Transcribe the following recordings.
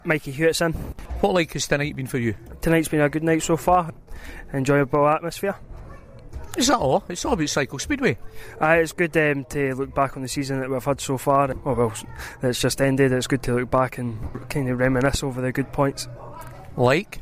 Mikey Hewitson. What like has tonight been for you? Tonight's been a good night so far. Enjoyable atmosphere. Is that all? It's all about Cycle Speedway. It's good to look back on the season that we've had so far. Well, it's just ended. It's good to look back and kind of reminisce over the good points. Like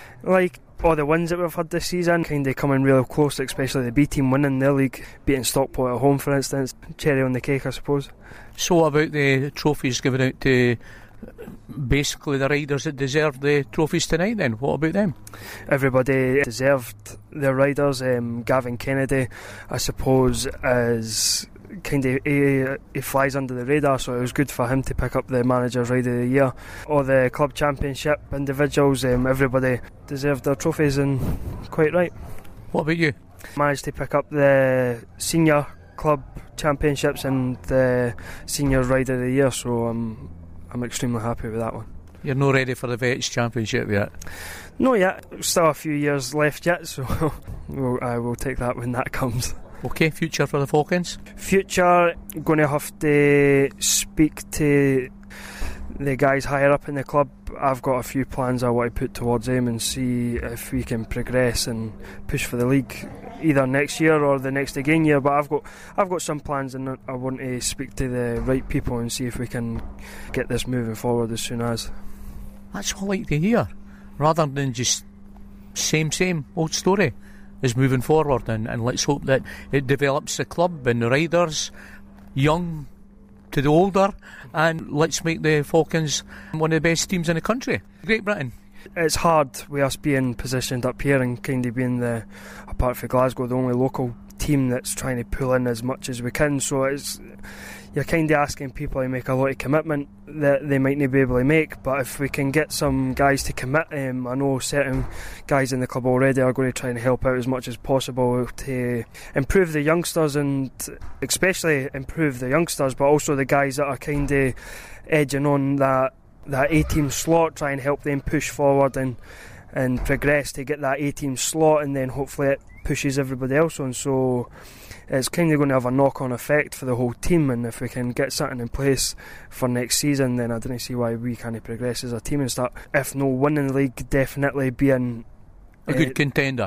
all the wins that we've had this season, kind of coming real close, especially the B team winning their league, beating Stockport at home, for instance. Cherry on the cake, I suppose. So what about the trophies given out to basically the riders that deserve the trophies tonight then? What about them? Everybody deserved their riders. Gavin Kennedy, I suppose, is kind of he flies under the radar, so it was good for him to pick up the Manager's Rider of the Year. All the club championship individuals, everybody deserved their trophies, and quite right. What about you? Managed to pick up the senior club championships and the Senior Rider of the Year, so I'm extremely happy with that one. You're not ready for the Vets Championship yet? Not yet. Still a few years left yet, so I will take that when that comes. Okay, future for the Falcons? Future, going to have to speak to the guys higher up in the club. I've got a few plans I want to put towards them and see if we can progress and push for the league either next year or the next again year, but I've got some plans, and I want to speak to the right people and see if we can get this moving forward as soon as. That's what I like to hear, rather than just same old story. Is moving forward, and let's hope that it develops the club and the riders, young to the older, and let's make the Falcons one of the best teams in the country, Great Britain. It's hard with us being positioned up here and kind of being apart from Glasgow, the only local team that's trying to pull in as much as we can, so you're kind of asking people to make a lot of commitment that they might not be able to make, but if we can get some guys to commit, I know certain guys in the club already are going to try and help out as much as possible to improve the youngsters, and especially improve the youngsters, but also the guys that are kind of edging on that A-team slot, try and help them push forward and progress to get that A-team slot, and then hopefully it pushes everybody else on, so it's kind of going to have a knock-on effect for the whole team, and if we can get something in place for next season, then I don't see why we can't progress as a team and start, if no winning the league, definitely being a good contender.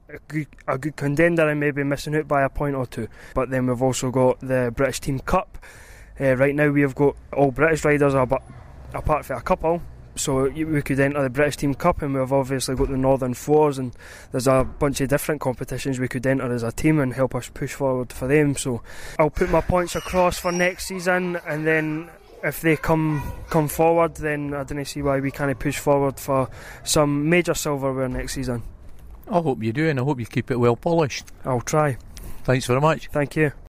A good contender, and maybe missing out by a point or two. But then we've also got the British Team Cup. Right now we've got all British riders, apart from a couple, so we could enter the British Team Cup, and we've obviously got the Northern Fours, and there's a bunch of different competitions we could enter as a team and help us push forward for them. So I'll put my points across for next season, and then if they come forward, then I don't see why we can't push forward for some major silverware next season. I hope you do, and I hope you keep it well polished. I'll try. Thanks very much. Thank you.